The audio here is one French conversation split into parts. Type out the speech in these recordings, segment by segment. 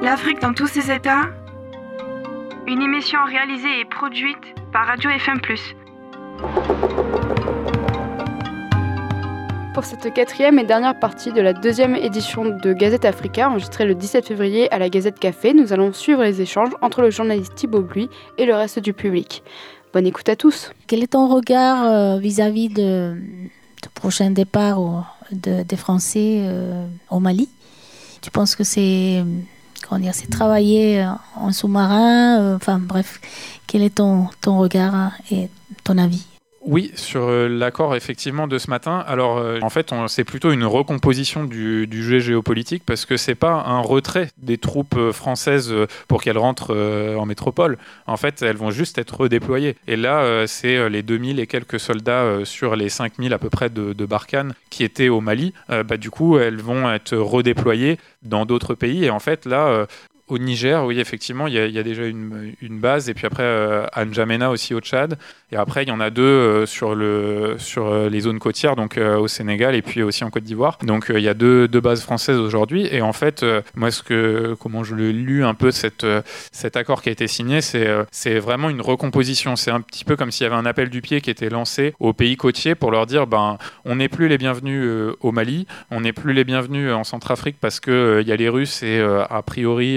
L'Afrique dans tous ses états. Une émission réalisée et produite par Radio FM+. Pour cette 4e et dernière partie de la 2e édition de Gazette Africa, enregistrée le 17 février à la Gazette Café, nous allons suivre les échanges entre le journaliste Thibaut Bluy et le reste du public. Bonne écoute à tous. Quel est ton regard vis-à-vis du prochain départ des Français au Mali ? Tu penses que c'est travailler en sous-marin, quel est ton regard et ton avis ? Oui, sur l'accord effectivement de ce matin. Alors en fait, c'est plutôt une recomposition du jeu géopolitique parce que c'est pas un retrait des troupes françaises pour qu'elles rentrent en métropole. En fait, elles vont juste être redéployées. Et là, c'est les 2000 et quelques soldats sur les 5000 à peu près de Barkhane qui étaient au Mali. Du coup, elles vont être redéployées dans d'autres pays. Et en fait, là... Au Niger, oui, effectivement, il y a déjà une base. Et puis après, à N'Djamena aussi au Tchad. Et après, il y en a deux sur les zones côtières, donc au Sénégal et puis aussi en Côte d'Ivoire. Donc il y a deux bases françaises aujourd'hui. Et en fait, moi, comment je l'ai lu un peu cet accord qui a été signé, c'est vraiment une recomposition. C'est un petit peu comme s'il y avait un appel du pied qui était lancé aux pays côtiers pour leur dire, on n'est plus les bienvenus au Mali, on n'est plus les bienvenus en Centrafrique parce que il y a les Russes et a priori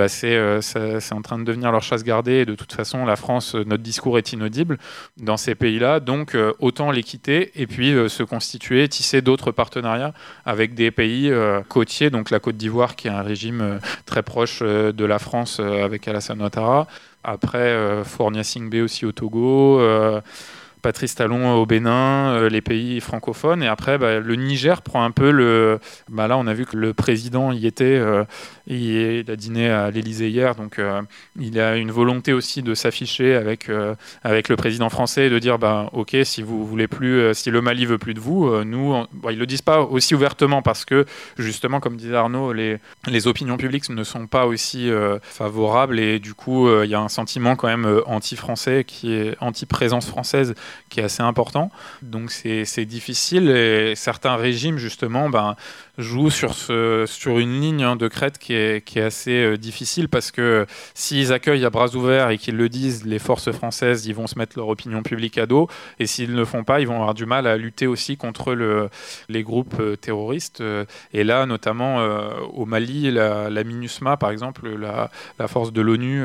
c'est en train de devenir leur chasse gardée et de toute façon la France, notre discours est inaudible dans ces pays-là, donc autant les quitter et puis se constituer, tisser d'autres partenariats avec des pays côtiers, donc la Côte d'Ivoire qui a un régime très proche de la France avec Alassane Ouattara, après Faure Gnassingbé aussi au Togo, Patrice Talon au Bénin, les pays francophones. Et après, le Niger prend un peu là, on a vu que le président y était. Il a dîné à l'Élysée hier. Donc, il a une volonté aussi de s'afficher avec le président français et de dire OK, si vous voulez plus, si le Mali veut plus de vous, nous, ils le disent pas aussi ouvertement parce que, justement, comme disait Arnaud, les opinions publiques ne sont pas aussi favorables. Et du coup, il y a un sentiment quand même anti-français, qui est anti-présence française, qui est assez important. Donc c'est difficile et certains régimes justement jouent sur une ligne de crête qui est assez difficile parce que s'ils accueillent à bras ouverts et qu'ils le disent, les forces françaises, ils vont se mettre leur opinion publique à dos, et s'ils ne le font pas, ils vont avoir du mal à lutter aussi contre les groupes terroristes. Et là, notamment au Mali, la MINUSMA, par exemple, la force de l'ONU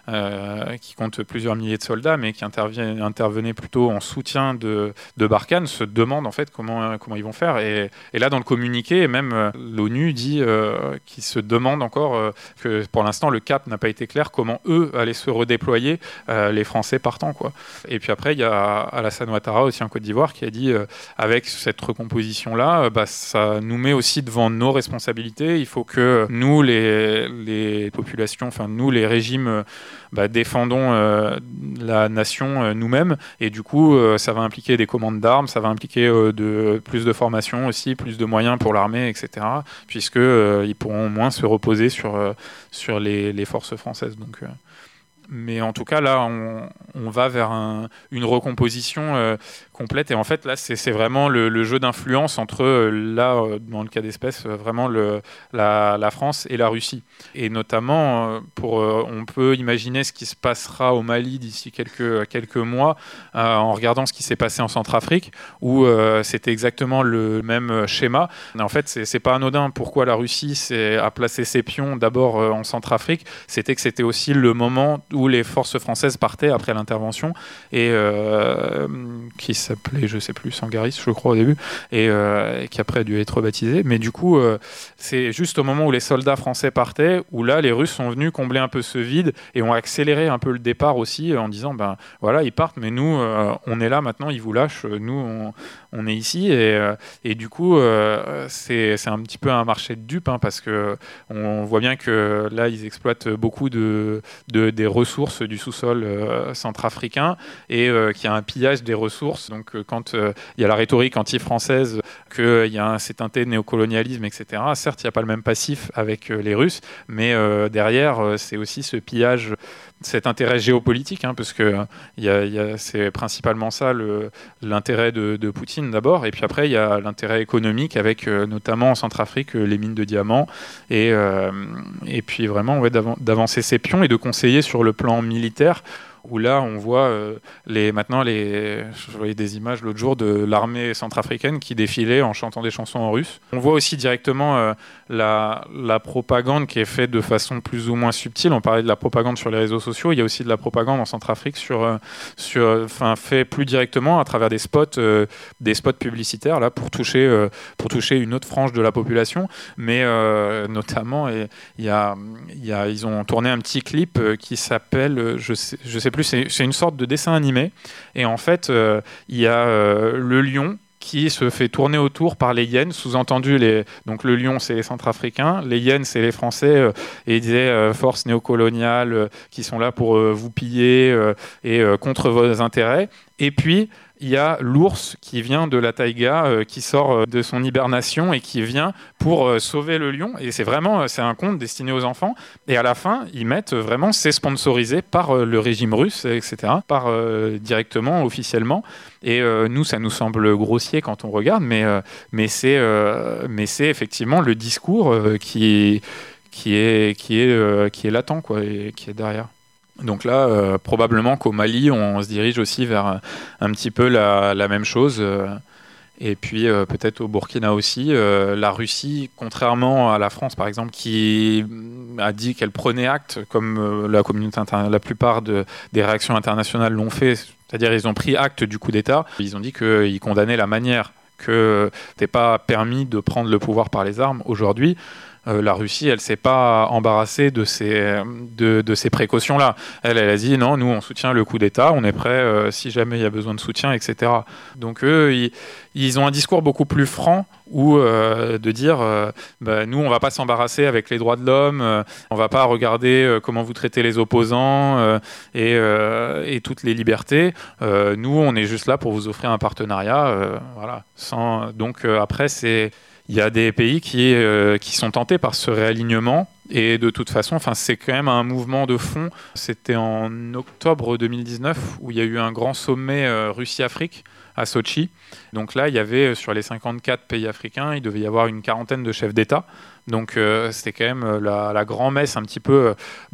qui compte plusieurs milliers de soldats, mais qui intervenait plutôt en soutien de Barkhane, se demande en fait comment ils vont faire. Et là, dans le communiqué, même l'ONU dit qu'ils se demandent encore que pour l'instant le cap n'a pas été clair, comment eux allaient se redéployer, les Français partant, quoi. Et puis après, il y a Alassane Ouattara aussi en Côte d'Ivoire qui a dit avec cette recomposition-là, ça nous met aussi devant nos responsabilités. Il faut que nous, les populations, enfin nous, les régimes, défendons la nation nous-mêmes. Et du coup, ça va impliquer des commandes d'armes, ça va impliquer plus de formation aussi, plus de moyens pour l'armée, etc. Puisqu'ils pourront moins se reposer sur les forces françaises. Donc, mais en tout cas, là, on va vers une recomposition complète. Et en fait, là, c'est vraiment le jeu d'influence entre, dans le cas d'espèce, vraiment la France et la Russie. Et notamment, on peut imaginer ce qui se passera au Mali d'ici quelques mois, en regardant ce qui s'est passé en Centrafrique, où c'était exactement le même schéma. En fait, c'est pas anodin. Pourquoi la Russie a placé ses pions d'abord en Centrafrique ? C'était que c'était aussi le moment où les forces françaises partaient après l'intervention, et qui s'appelait, je sais plus, Sangaris, je crois au début, et qui après a dû être rebaptisé. Mais du coup, c'est juste au moment où les soldats français partaient, où là, les Russes sont venus combler un peu ce vide et ont accéléré un peu le départ aussi, en disant, voilà, ils partent, mais nous, on est là maintenant, ils vous lâchent, nous, on est ici, et du coup, c'est un petit peu un marché de dupes, parce que on voit bien que là, ils exploitent beaucoup des ressources du sous-sol centrafricain, et qu'il y a un pillage des ressources. Donc quand il y a la rhétorique anti-française c'est teinté de néocolonialisme, etc. Certes, il n'y a pas le même passif avec les Russes, mais derrière, c'est aussi ce pillage, cet intérêt géopolitique, parce que c'est principalement ça l'intérêt de Poutine d'abord, et puis après il y a l'intérêt économique avec notamment en Centrafrique les mines de diamants, et puis vraiment d'avancer ses pions et de conseiller sur le plan militaire, où là on voit je voyais des images l'autre jour de l'armée centrafricaine qui défilait en chantant des chansons en russe. On voit aussi directement la propagande qui est faite de façon plus ou moins subtile. On parlait de la propagande sur les réseaux sociaux, il y a aussi de la propagande en Centrafrique fait plus directement à travers des spots publicitaires là pour toucher une autre frange de la population, mais notamment ils ont tourné un petit clip qui s'appelle je sais plus, c'est une sorte de dessin animé, et en fait il y a le lion qui se fait tourner autour par les hyènes, sous-entendu donc le lion c'est les Centrafricains, les hyènes c'est les Français, et ils disaient forces néocoloniales qui sont là pour vous piller et contre vos intérêts, et puis il y a l'ours qui vient de la taïga, qui sort de son hibernation et qui vient pour sauver le lion. Et c'est un conte destiné aux enfants. Et à la fin, ils mettent vraiment, c'est sponsorisé par le régime russe, etc., directement, officiellement. Et nous, ça nous semble grossier quand on regarde, mais c'est effectivement le discours qui est latent, quoi, et qui est derrière. Donc là, probablement qu'au Mali, on se dirige aussi vers un petit peu la même chose. Et puis peut-être au Burkina aussi. La Russie, contrairement à la France, par exemple, qui a dit qu'elle prenait acte, comme la plupart des réactions internationales l'ont fait, c'est-à-dire ils ont pris acte du coup d'État. Ils ont dit qu'ils condamnaient la manière que n'était pas permis de prendre le pouvoir par les armes aujourd'hui. La Russie, elle s'est pas embarrassée de ces précautions-là. Elle a dit non, nous on soutient le coup d'État, on est prêt si jamais il y a besoin de soutien, etc. Donc eux, ils ont un discours beaucoup plus franc où de dire nous on va pas s'embarrasser avec les droits de l'homme, on va pas regarder comment vous traitez les opposants et toutes les libertés. Nous on est juste là pour vous offrir un partenariat, voilà. Donc après il y a des pays qui sont tentés par ce réalignement, et de toute façon, c'est quand même un mouvement de fond. C'était en octobre 2019 où il y a eu un grand sommet Russie-Afrique à Sochi. Donc là, il y avait sur les 54 pays africains, il devait y avoir une quarantaine de chefs d'État. Donc c'était quand même la grand-messe un petit peu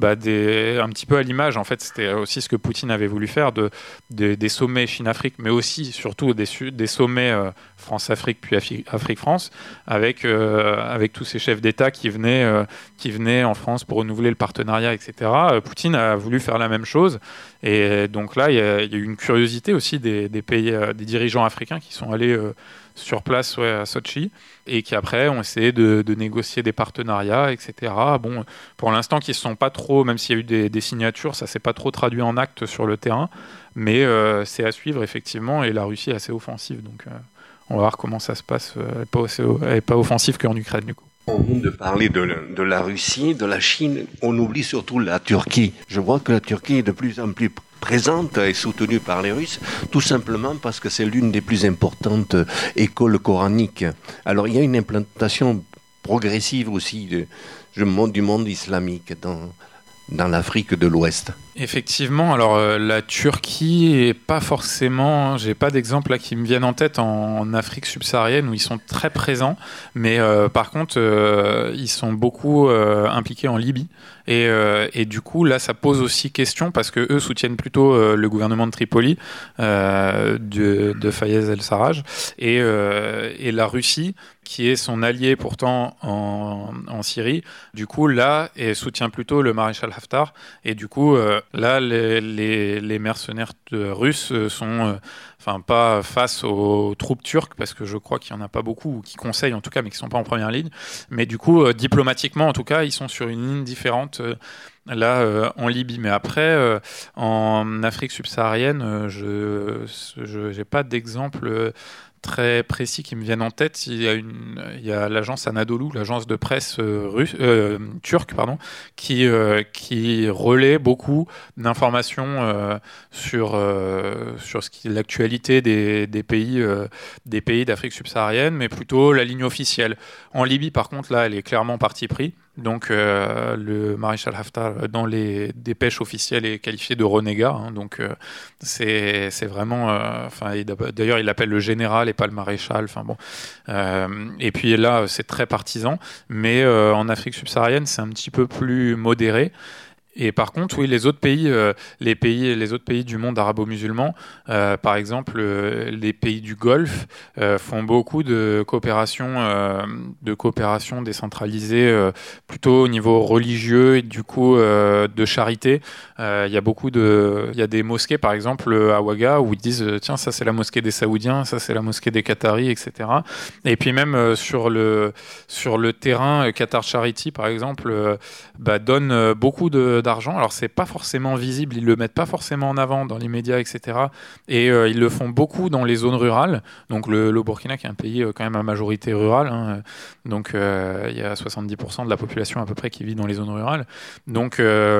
à l'image. En fait, c'était aussi ce que Poutine avait voulu faire des sommets Chine-Afrique, mais aussi surtout des sommets France-Afrique puis Afrique-France, avec tous ces chefs d'État qui venaient en France pour renouveler le partenariat, etc. Poutine a voulu faire la même chose, et donc là il y a eu une curiosité aussi des pays, des dirigeants africains qui sont allés sur place à Sochi, et qui après ont essayé de négocier des partenariats, etc. Bon, pour l'instant, qui ne sont pas trop, même s'il y a eu des signatures, ça ne s'est pas trop traduit en actes sur le terrain, mais c'est à suivre effectivement, et la Russie est assez offensive, donc on va voir comment ça se passe. Elle n'est pas offensive qu'en Ukraine, du coup. On vient de parler de la Russie, de la Chine, on oublie surtout la Turquie. Je vois que la Turquie est de plus en plus présente et soutenue par les Russes, tout simplement parce que c'est l'une des plus importantes écoles coraniques. Alors il y a une implantation progressive aussi du monde islamique dans l'Afrique de l'Ouest. Effectivement, alors la Turquie est pas forcément, j'ai pas d'exemple là qui me viennent en tête en Afrique subsaharienne où ils sont très présents, mais par contre ils sont beaucoup impliqués en Libye, et du coup là ça pose aussi question parce que eux soutiennent plutôt le gouvernement de Tripoli de Fayez el-Sarraj, et la Russie qui est son allié pourtant en Syrie, du coup là soutient plutôt le maréchal Haftar, et du coup là, les mercenaires russes sont pas face aux troupes turques, parce que je crois qu'il n'y en a pas beaucoup, ou qui conseillent en tout cas, mais qui ne sont pas en première ligne. Mais du coup, diplomatiquement en tout cas, ils sont sur une ligne différente là en Libye. Mais après, en Afrique subsaharienne, je n'ai pas d'exemple très précis qui me viennent en tête. Il y a l'agence Anadolu, l'agence de presse turque, qui relaie beaucoup d'informations sur l'actualité des pays d'Afrique subsaharienne, mais plutôt la ligne officielle. En Libye, par contre, là, elle est clairement parti pris. Donc le maréchal Haftar dans les dépêches officielles est qualifié de renégat, donc c'est vraiment d'ailleurs il l'appelle le général et pas le maréchal, et puis là c'est très partisan, mais en Afrique subsaharienne c'est un petit peu plus modéré. Et par contre, oui, les autres pays du monde arabo-musulman, par exemple, les pays du Golfe font beaucoup de coopération décentralisée, plutôt au niveau religieux et du coup de charité. Il y a des mosquées, par exemple, à Ouaga, où ils disent tiens, ça c'est la mosquée des Saoudiens, ça c'est la mosquée des Qataris, etc. Et puis même sur le terrain, Qatar Charity, par exemple, donne beaucoup d'argent. Alors c'est pas forcément visible, ils le mettent pas forcément en avant dans les médias, etc. Et ils le font beaucoup dans les zones rurales. Donc le Burkina, qui est un pays quand même à majorité rurale, donc il y a 70% de la population à peu près qui vit dans les zones rurales. Donc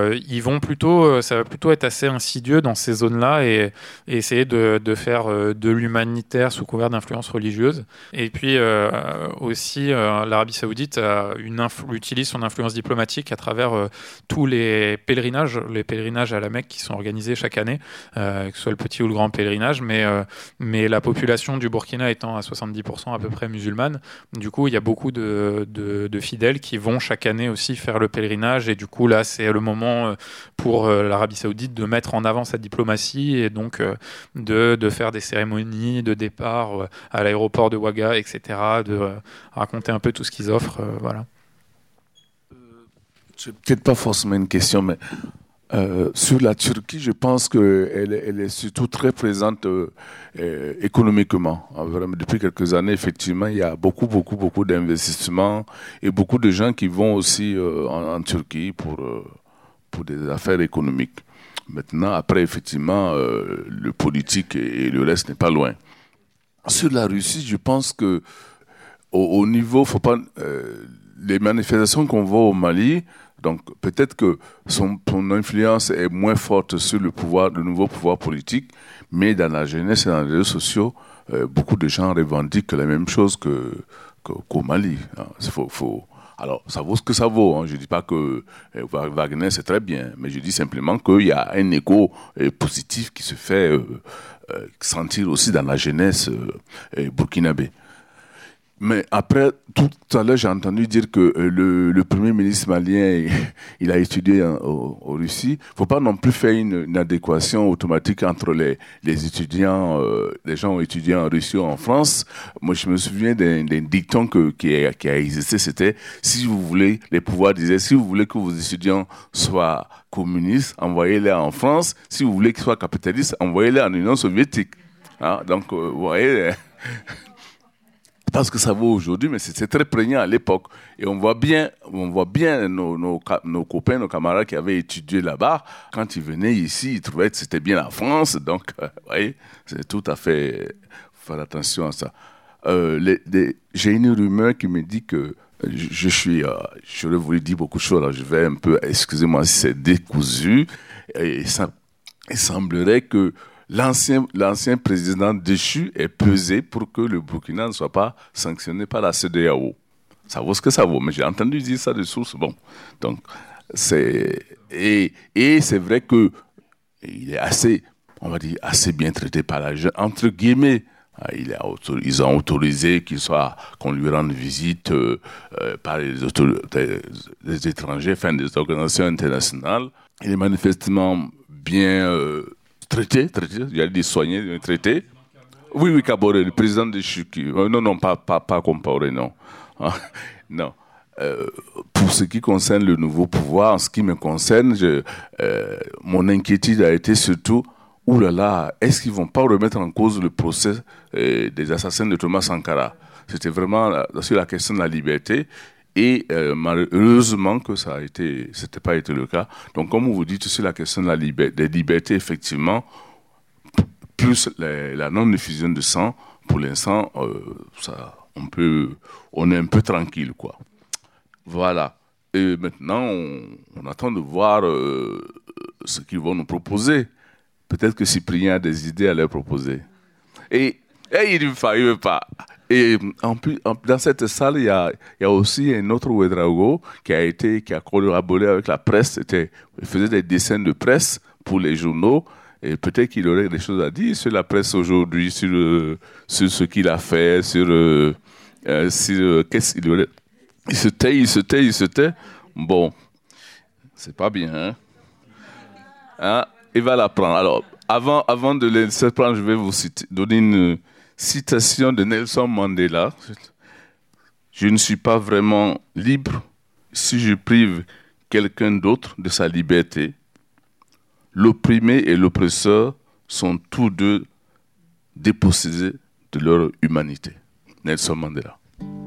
ça va plutôt être assez insidieux dans ces zones-là et essayer de faire de l'humanitaire sous couvert d'influence religieuse. Et puis aussi l'Arabie Saoudite utilise son influence diplomatique à travers tous les pèlerinages à la Mecque qui sont organisés chaque année, que ce soit le petit ou le grand pèlerinage, mais la population du Burkina étant à 70% à peu près musulmane, du coup il y a beaucoup de fidèles qui vont chaque année aussi faire le pèlerinage, et du coup là c'est le moment pour l'Arabie Saoudite de mettre en avant sa diplomatie et donc de faire des cérémonies de départ à l'aéroport de Ouaga, etc., de raconter un peu tout ce qu'ils offrent, voilà. C'est peut-être pas forcément une question, mais sur la Turquie, je pense qu'elle est surtout très présente économiquement. Vraiment, depuis quelques années, effectivement, il y a beaucoup d'investissements et beaucoup de gens qui vont aussi en Turquie pour des affaires économiques. Maintenant, après, effectivement, le politique et le reste n'est pas loin. Sur la Russie, je pense que au niveau, faut pas les manifestations qu'on voit au Mali. Donc peut-être que son influence est moins forte sur le nouveau pouvoir politique, mais dans la jeunesse et dans les réseaux sociaux, beaucoup de gens revendiquent la même chose qu'au Mali. Alors, ça vaut ce que ça vaut. Je ne dis pas que Wagner, c'est très bien, mais je dis simplement qu'il y a un écho positif qui se fait sentir aussi dans la jeunesse burkinabé. Mais après, tout à l'heure, j'ai entendu dire que le premier ministre malien, il a étudié en Russie. Il ne faut pas non plus faire une adéquation automatique entre les étudiants, les gens étudiant en Russie ou en France. Moi, je me souviens d'un dicton qui a existé, c'était si vous voulez, les pouvoirs disaient, si vous voulez que vos étudiants soient communistes, envoyez-les en France. Si vous voulez qu'ils soient capitalistes, envoyez-les en Union soviétique. Donc, vous voyez... Parce que ça vaut aujourd'hui, mais c'est très prégnant à l'époque. Et on voit bien nos copains, nos camarades qui avaient étudié là-bas, quand ils venaient ici, ils trouvaient que c'était bien la France. Donc, vous voyez, c'est tout à fait... faire attention à ça. J'ai une rumeur qui me dit que j'aurais voulu dire beaucoup de choses, alors je vais un peu, excusez-moi si c'est décousu, et ça, il semblerait que l'ancien président déchu est pesé pour que le Burkina ne soit pas sanctionné par la CEDEAO. Ça vaut ce que ça vaut, mais j'ai entendu dire ça de source. Bon, donc et c'est vrai que il est assez, on va dire, assez bien traité par la jeune, entre guillemets. Ils ont autorisé qu'on lui rende visite par les étrangers, enfin des organisations internationales. Il est manifestement bien traité, il y a soigné, traité. Oui, Kaboré, le président de Chuki. Non, pas Compaoré, non. Non. Pour ce qui concerne le nouveau pouvoir, en ce qui me concerne, mon inquiétude a été surtout, est-ce qu'ils ne vont pas remettre en cause le procès des assassins de Thomas Sankara? C'était vraiment sur la question de la liberté. Et malheureusement que c'était pas été le cas. Donc, comme vous dites, sur la question de des libertés, effectivement, plus la non-diffusion de sang, pour l'instant, on est un peu tranquille, quoi. Voilà. Et maintenant, on attend de voir ce qu'ils vont nous proposer. Peut-être que Cyprien a des idées à leur proposer. Et il ne veut pas. Et en plus, dans cette salle, il y a aussi un autre Ouédraogo qui a collaboré avec la presse. Il faisait des dessins de presse pour les journaux. Et peut-être qu'il aurait des choses à dire sur la presse aujourd'hui, sur ce qu'il a fait, qu'est-ce qu'il aurait. Il se tait. Bon, c'est pas bien, hein? Il va l'apprendre. Alors, avant de le laisser prendre, je vais vous donner une citation de Nelson Mandela. Je ne suis pas vraiment libre si je prive quelqu'un d'autre de sa liberté. L'opprimé et l'oppresseur sont tous deux dépossédés de leur humanité. Nelson Mandela.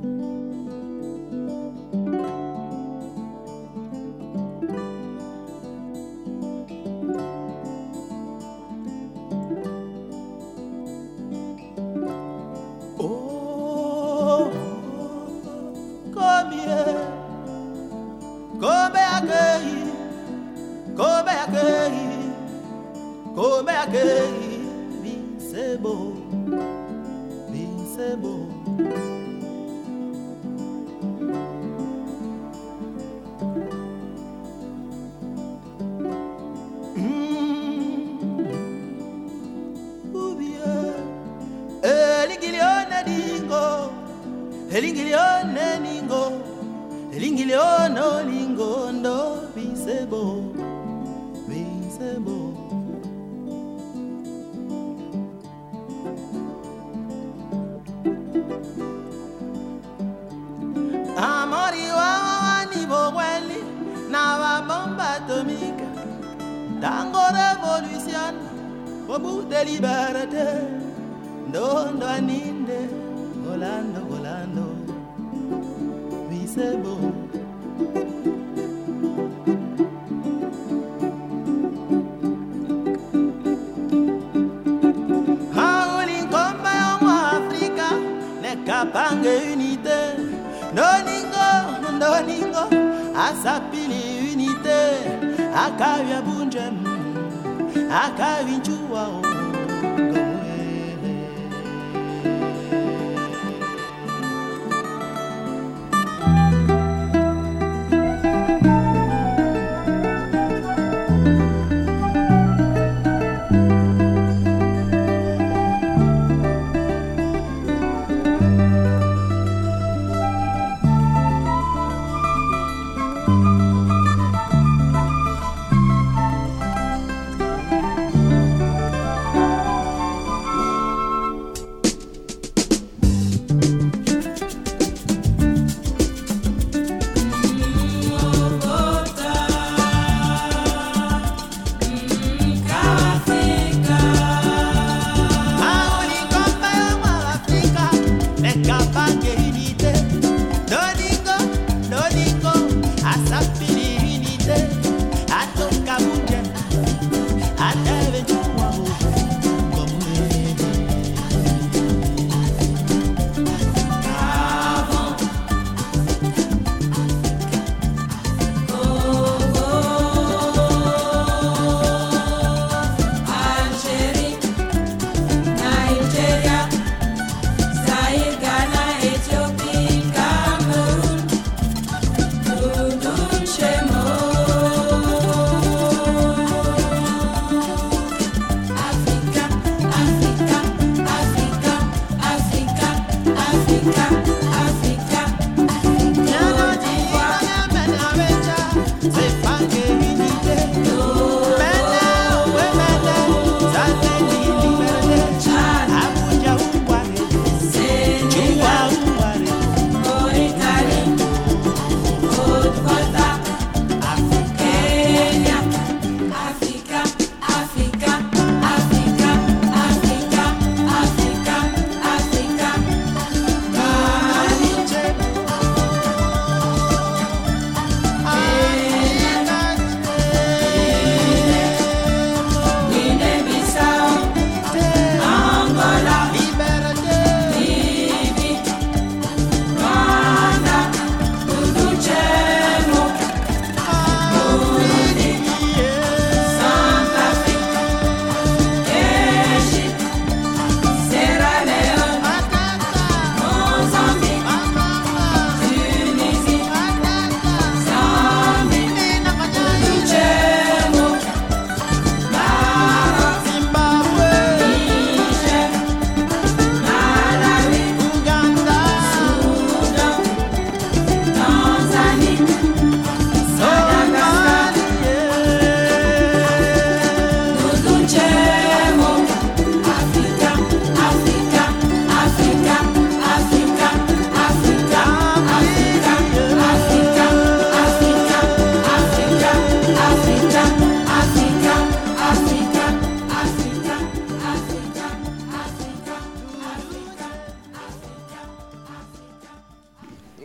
Tango revolution, obu de liberté, dondo aninde, volando, oui c'est beau. Haulin komba yango Afrika, ne kapange unité, noningo, asapili unité. Akavya bunjem, akavinchua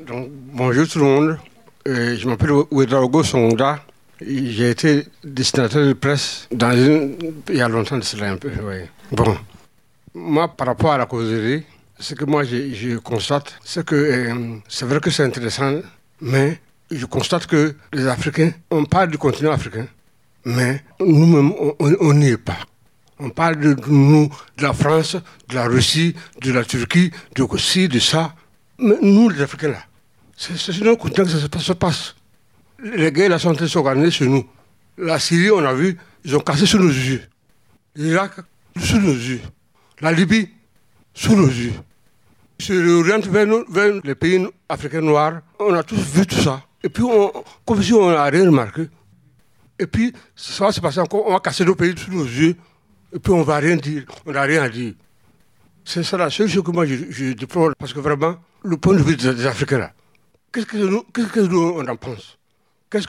Donc, bonjour tout le monde. Je m'appelle Ouedraogo Sonda. J'ai été dessinateur de presse il y a longtemps de cela un peu. Oui. Bon, moi par rapport à la causerie, ce que moi je constate, c'est que c'est vrai que c'est intéressant, mais je constate que les Africains, on parle du continent africain, mais nous-mêmes, on n'y est pas. On parle de nous, de la France, de la Russie, de la Turquie, de ci, de ça. Mais nous, les Africains, là, c'est sur notre continent que ça se passe. Les guerres là sont en train de s'organiser chez nous. La Syrie, on a vu, ils ont cassé sous nos yeux. L'Irak, sous nos yeux. La Libye, sous nos yeux. Se réoriente vers les pays africains noirs. On a tous vu tout ça. Et puis, comme si on n'a rien remarqué. Et puis, ça va se passer encore, on va casser nos pays sous nos yeux. Et puis, on ne va rien dire. On n'a rien à dire. C'est ça la seule chose que moi, je déplore. Parce que vraiment, le point de vue des Africains, là, qu'est-ce que nous, on en pense? Qu'est-ce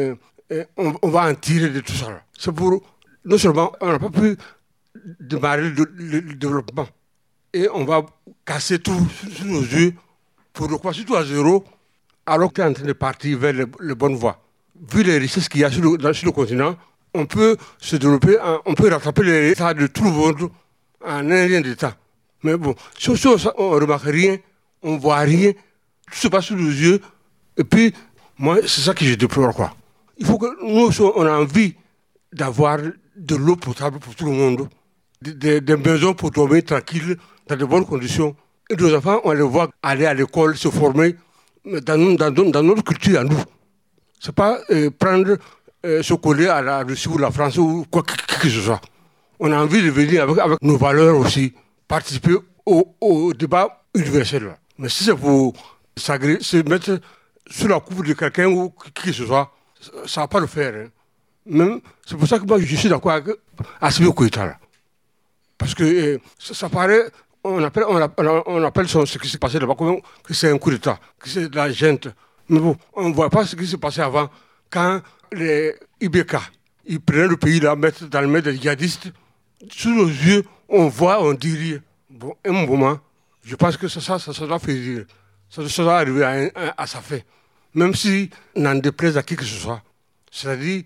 qu'on va en tirer de tout ça là? C'est pour, non seulement, on n'a pas pu démarrer le développement, et on va casser tout sous nos yeux pour recommencer tout à zéro, alors qu'on est en train de partir vers les bonnes voies. Vu les richesses qu'il y a sur le continent, on peut se développer, on peut rattraper les états de tout le monde en un rien d'état. Mais bon, si on ne remarque rien, on ne voit rien, tout se passe sous nos yeux, et puis, moi, c'est ça que je déplore, quoi. Il faut que nous, on a envie d'avoir de l'eau potable pour tout le monde, des maisons pour dormir tranquille, dans de bonnes conditions. Et nos enfants, on les voit aller à l'école, se former dans notre culture à nous. C'est pas prendre, se coller à la Russie ou la France ou quoi que ce soit. On a envie de venir avec nos valeurs aussi, participer au débat universel. Mais si c'est pour se mettre sous la coupe de quelqu'un ou qui que ce soit, ça ne va pas le faire. Hein. Même, c'est pour ça que moi je suis d'accord avec Assimi Goïta. Parce que ça paraît, on appelle ce qui s'est passé là-bas que c'est un coup d'État, que c'est de la gente. Mais bon, on ne voit pas ce qui s'est passé avant, quand les IBK, ils prenaient le pays là, mettre dans le main des djihadistes, sous nos yeux, on voit, on dit rien. Bon, un moment, je pense que ça doit faire rire. Ça doit arriver à sa fin. Même si n'en déplaise à qui que ce soit. C'est-à-dire,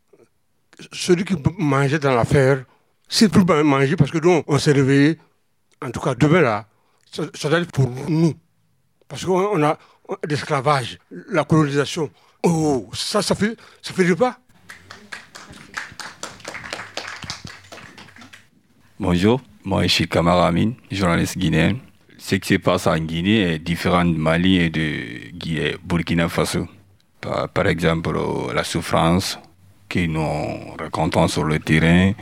celui qui mangeait dans l'affaire, s'il peut manger, parce que nous, on s'est réveillé, en tout cas demain là, ça doit être pour nous. Parce qu'on a l'esclavage, la colonisation. Oh, ça fait du pas. Bonjour, moi je suis Kamara Amin, journaliste guinéen. Ce qui se passe en Guinée est différent de Mali et de Burkina Faso. Par exemple, la souffrance que nous racontons sur le terrain,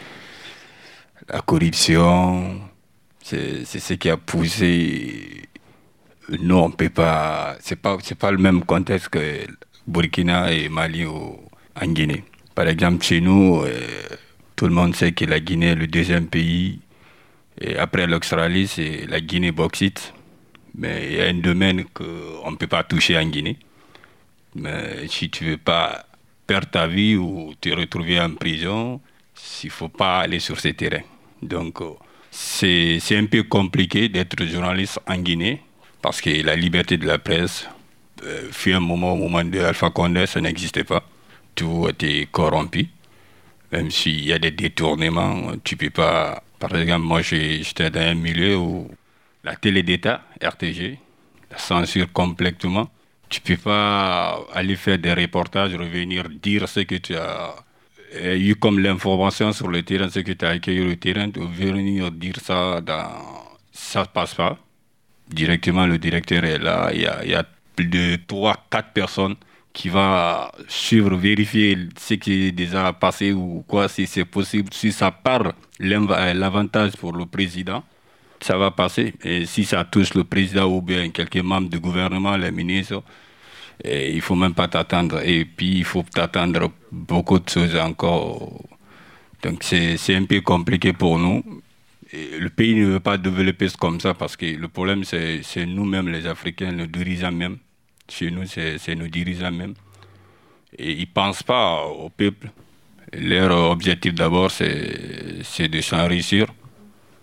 la corruption, c'est ce qui a poussé. Nous, on peut pas. C'est pas le même contexte que Burkina et Mali en Guinée. Par exemple, chez nous, tout le monde sait que la Guinée est le deuxième pays. Et après l'Australie, c'est la Guinée bauxite. Mais il y a un domaine qu'on ne peut pas toucher en Guinée. Mais si tu ne veux pas perdre ta vie ou te retrouver en prison, il ne faut pas aller sur ces terrains. Donc, c'est un peu compliqué d'être journaliste en Guinée parce que la liberté de la presse, fut un moment, au moment de Alpha Condé, ça n'existait pas. Tout était corrompu. Même s'il y a des détournements, tu ne peux pas... Par exemple, moi, j'étais dans un milieu où la télé d'État, RTG, la censure complètement. Tu ne peux pas aller faire des reportages, revenir dire ce que tu as eu comme l'information sur le terrain, ce que tu as accueilli le terrain, de venir dire ça, ça ne passe pas. Directement, le directeur est là, il y a plus de 3-4 personnes qui va suivre, vérifier ce qui est déjà passé ou quoi, si c'est possible, si ça part l'avantage pour le président, ça va passer. Et si ça touche le président ou bien quelques membres du gouvernement, les ministres, il ne faut même pas t'attendre. Et puis, il faut t'attendre beaucoup de choses encore. Donc, c'est un peu compliqué pour nous. Et le pays ne veut pas développer comme ça parce que le problème, c'est nous-mêmes, les Africains, nos dirigeants même. Chez nous, c'est nos dirigeants même. Et ils ne pensent pas au peuple. Leur objectif d'abord, c'est de s'enrichir.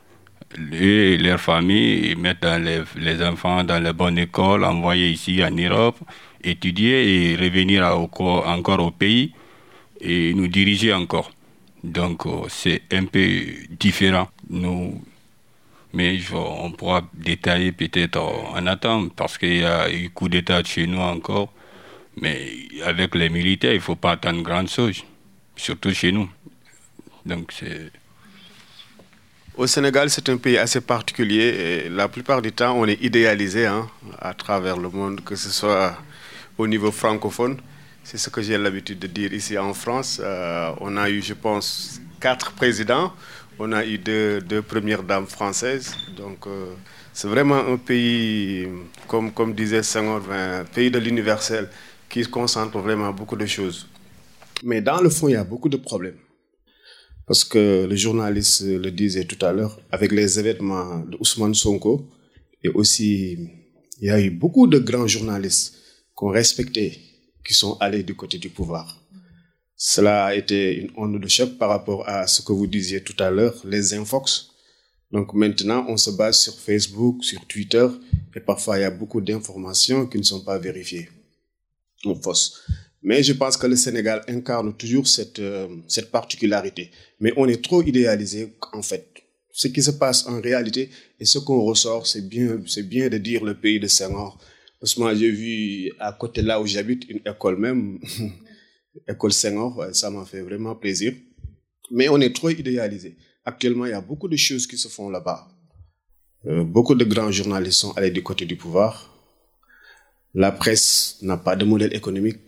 et leurs familles, mettre les enfants dans la bonne école, envoyer ici en Europe, étudier et revenir encore au pays et nous diriger encore. Donc c'est un peu différent. Mais on pourra détailler peut-être en attendant, parce qu'il y a eu coup d'État chez nous encore. Mais avec les militaires, il ne faut pas attendre grande chose, surtout chez nous. Donc c'est... Au Sénégal, c'est un pays assez particulier et la plupart du temps, on est idéalisé à travers le monde, que ce soit au niveau francophone. C'est ce que j'ai l'habitude de dire ici en France. On a eu, je pense, 4 présidents. On a eu deux premières dames françaises. Donc, c'est vraiment un pays, comme disait Senghor, un pays de l'universel qui concentre vraiment beaucoup de choses. Mais dans le fond, il y a beaucoup de problèmes. Parce que le journaliste le disait tout à l'heure, avec les événements de Ousmane Sonko, et aussi, il y a eu beaucoup de grands journalistes qu'on respectait, qui sont allés du côté du pouvoir. Cela a été une onde de choc par rapport à ce que vous disiez tout à l'heure, les infox. Donc maintenant, on se base sur Facebook, sur Twitter, et parfois il y a beaucoup d'informations qui ne sont pas vérifiées ou fausses. Mais je pense que le Sénégal incarne toujours cette particularité. Mais on est trop idéalisé, en fait. Ce qui se passe en réalité et ce qu'on ressort, c'est bien de dire le pays de Senghor. Parce que moi, j'ai vu à côté là où j'habite une école même, école Senghor, ça m'a fait vraiment plaisir. Mais on est trop idéalisé. Actuellement, il y a beaucoup de choses qui se font là-bas. Beaucoup de grands journalistes sont allés du côté du pouvoir. La presse n'a pas de modèle économique.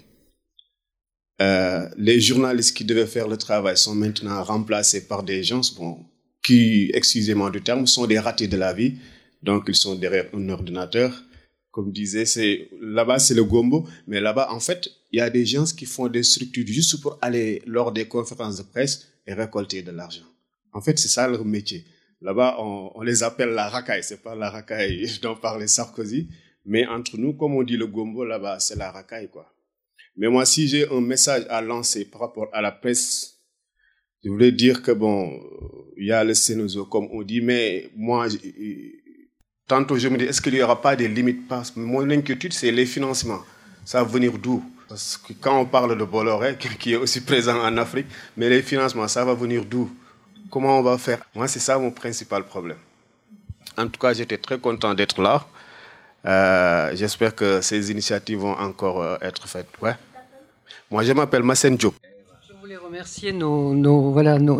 Les journalistes qui devaient faire le travail sont maintenant remplacés par des gens qui, excusez-moi du terme, sont des ratés de la vie. Donc, ils sont derrière un ordinateur. Comme disait, là-bas, c'est le gombo. Mais là-bas, en fait, il y a des gens qui font des structures juste pour aller lors des conférences de presse et récolter de l'argent. En fait, c'est ça leur métier. Là-bas, on les appelle la racaille. C'est pas la racaille dont parlait Sarkozy. Mais entre nous, comme on dit le gombo, là-bas, c'est la racaille, quoi. Mais moi, si j'ai un message à lancer par rapport à la presse, je voulais dire que il y a le Sénozo, comme on dit, mais moi, tantôt je me dis, est-ce qu'il n'y aura pas des limites? Parce que mon inquiétude, c'est les financements. Ça va venir d'où? Parce que quand on parle de Bolloré, qui est aussi présent en Afrique, mais les financements, ça va venir d'où? Comment on va faire? Moi, c'est ça mon principal problème. En tout cas, j'étais très content d'être là. J'espère que ces initiatives vont encore être faites. Ouais. Moi, je m'appelle Massen Diop. Je voulais remercier nos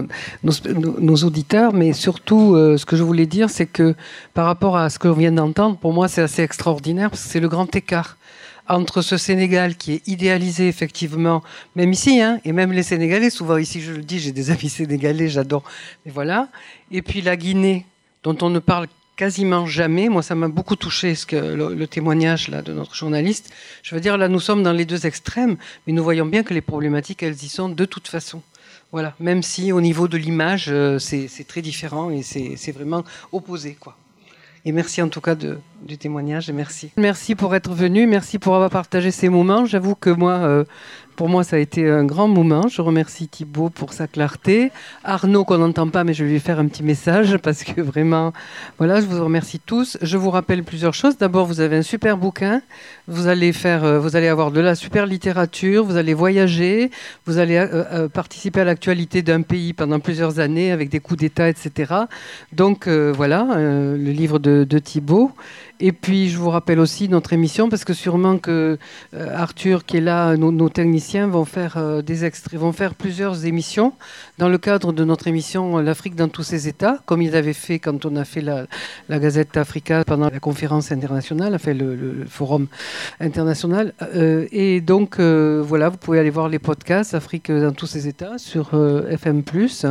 auditeurs, mais surtout, ce que je voulais dire, c'est que par rapport à ce que l'on vient d'entendre, pour moi, c'est assez extraordinaire, parce que c'est le grand écart entre ce Sénégal qui est idéalisé, effectivement, même ici, et même les Sénégalais, souvent ici, je le dis, j'ai des amis sénégalais, j'adore, mais voilà, et puis la Guinée, dont on ne parle quasiment jamais. Moi, ça m'a beaucoup touché le témoignage là, de notre journaliste. Je veux dire, là, nous sommes dans les deux extrêmes, mais nous voyons bien que les problématiques, elles y sont de toute façon. Voilà, même si au niveau de l'image, c'est très différent et c'est vraiment opposé, quoi. Et merci en tout cas du témoignage et merci. Merci pour être venu, merci pour avoir partagé ces moments. J'avoue que moi, pour moi, ça a été un grand moment. Je remercie Thibaut pour sa clarté. Arnaud, qu'on n'entend pas, mais je vais lui faire un petit message parce que vraiment, voilà, je vous remercie tous. Je vous rappelle plusieurs choses. D'abord, vous avez un super bouquin. Vous allez avoir de la super littérature. Vous allez voyager. Vous allez participer à l'actualité d'un pays pendant plusieurs années avec des coups d'État, etc. Donc, voilà, le livre de Thibaut. Et puis, je vous rappelle aussi notre émission, parce que sûrement que Arthur, qui est là, nos techniciens, vont faire des extraits, vont faire plusieurs émissions dans le cadre de notre émission L'Afrique dans tous ses états, comme ils avaient fait quand on a fait la Gazette Africa pendant la conférence internationale, enfin le forum international. Et donc, voilà, vous pouvez aller voir les podcasts Afrique dans tous ses états sur FM+.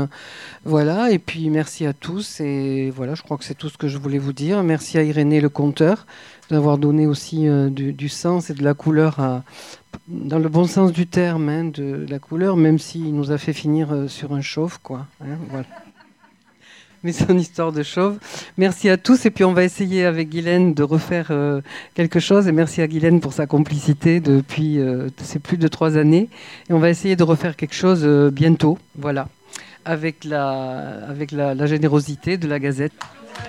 Voilà, et puis merci à tous. Et voilà, je crois que c'est tout ce que je voulais vous dire. Merci à Irénée, le conteur, d'avoir donné aussi du sens et de la couleur, dans le bon sens du terme, de la couleur, même s'il nous a fait finir sur un chauve, quoi. Voilà. Mais c'est une histoire de chauve. Merci à tous. Et puis on va essayer avec Guylaine de refaire quelque chose. Et merci à Guylaine pour sa complicité depuis c'est plus de 3 années. Et on va essayer de refaire quelque chose bientôt. Voilà. Avec la générosité de la Gazette.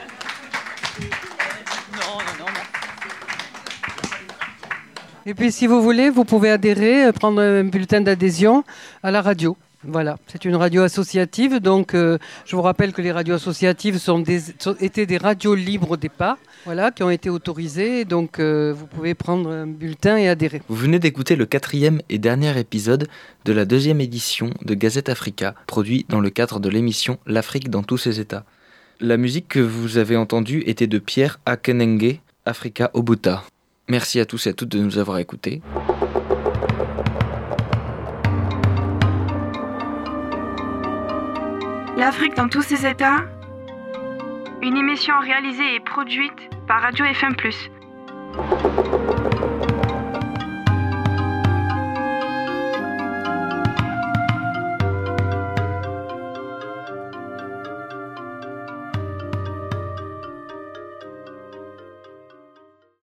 Et puis si vous voulez, vous pouvez adhérer, prendre un bulletin d'adhésion à la radio. Voilà, c'est une radio associative, donc je vous rappelle que les radios associatives étaient des radios libres au départ, voilà, qui ont été autorisées, donc vous pouvez prendre un bulletin et adhérer. Vous venez d'écouter le 4e et dernier épisode de la 2e édition de Gazette Africa, produit dans le cadre de l'émission L'Afrique dans tous ses états. La musique que vous avez entendue était de Pierre Akenenge, Africa Obuta. Merci à tous et à toutes de nous avoir écoutés. L'Afrique dans tous ses états. Une émission réalisée et produite par Radio FM+.